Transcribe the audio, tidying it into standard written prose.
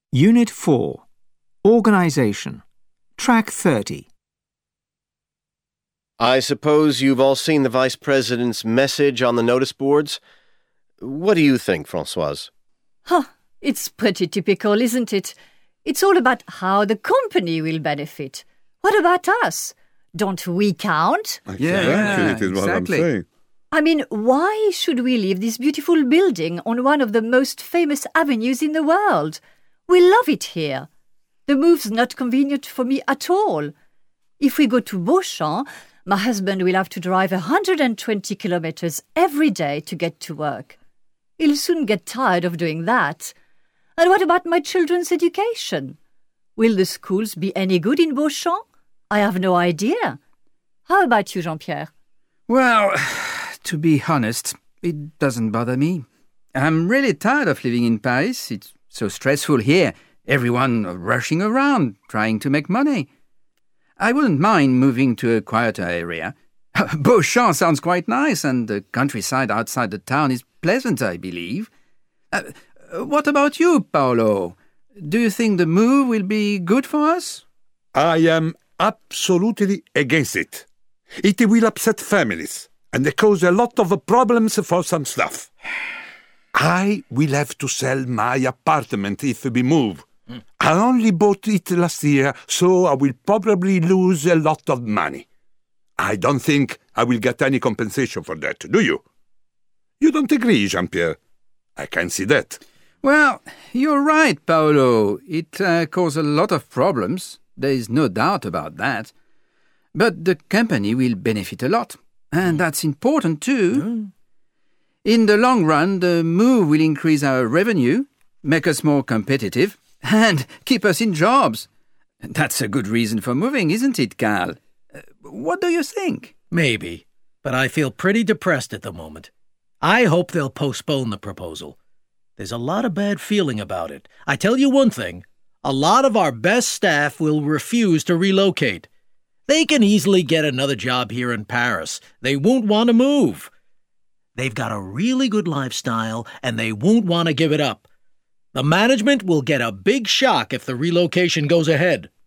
Unit 4. Organisation. Track 30. I suppose you've all seen the Vice President's message on the notice boards? What do you think, Françoise? It's pretty typical, isn't it? It's all about how the company will benefit. What about us? Don't we count? It is what I'm saying. I mean, why should we leave this beautiful building on one of the most famous avenues in the world? We love it here. The move's not convenient for me at all. If we go to Beauchamp, my husband will have to drive 120 kilometers every day to get to work. He'll soon get tired of doing that. And what about my children's education? Will the schools be any good in Beauchamp? I have no idea. How about you, Jean-Pierre? Well, to be honest, it doesn't bother me. I'm really tired of living in Paris. It's so stressful here. Everyone rushing around, trying to make money. I wouldn't mind moving to a quieter area. Beauchamp sounds quite nice, and the countryside outside the town is pleasant, I believe. What about you, Paolo? Do you think the move will be good for us? I am absolutely against it. It will upset families, and cause a lot of problems for some stuff. I will have to sell my apartment if we move. I only bought it last year, so I will probably lose a lot of money. I don't think I will get any compensation for that, do you? You don't agree, Jean-Pierre? I can see that. Well, you're right, Paolo. It caused a lot of problems. There is no doubt about that. But the company will benefit a lot, and that's important too. In the long run, the move will increase our revenue, make us more competitive, and keep us in jobs. That's a good reason for moving, isn't it, Carl? What do you think? Maybe, but I feel pretty depressed at the moment. I hope they'll postpone the proposal. There's a lot of bad feeling about it. I tell you one thing, a lot of our best staff will refuse to relocate. They can easily get another job here in Paris. They won't want to move. They've got a really good lifestyle, and they won't want to give it up. The management will get a big shock if the relocation goes ahead.